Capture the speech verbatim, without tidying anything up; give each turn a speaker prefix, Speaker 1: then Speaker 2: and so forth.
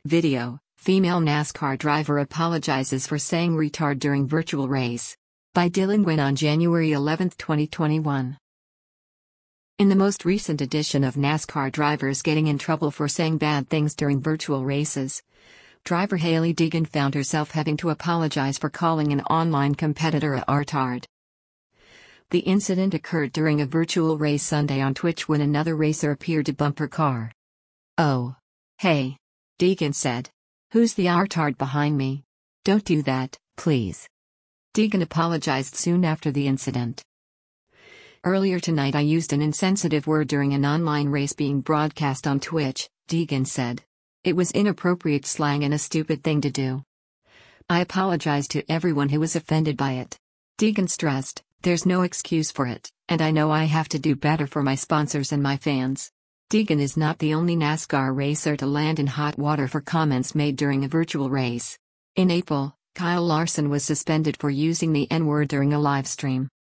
Speaker 1: Video: Female NASCAR driver apologizes for saying retard during virtual race. By Dylan Nguyen on January eleventh, twenty twenty-one. In the most recent edition of NASCAR drivers getting in trouble for saying bad things during virtual races, driver Hailie Deegan found herself having to apologize for calling an online competitor a retard. The incident occurred during a virtual race Sunday on Twitch when another racer appeared to bump her car. "Oh. Hey," Deegan said. "Who's the retard behind me? Don't do that, please." Deegan apologized soon after the incident. "Earlier tonight I used an insensitive word during an online race being broadcast on Twitch," Deegan said. "It was inappropriate slang and a stupid thing to do. I apologize to everyone who was offended by it." Deegan stressed, "There's no excuse for it, and I know I have to do better for my sponsors and my fans." Deegan is not the only NASCAR racer to land in hot water for comments made during a virtual race. In April, Kyle Larson was suspended for using the N-word during a live stream.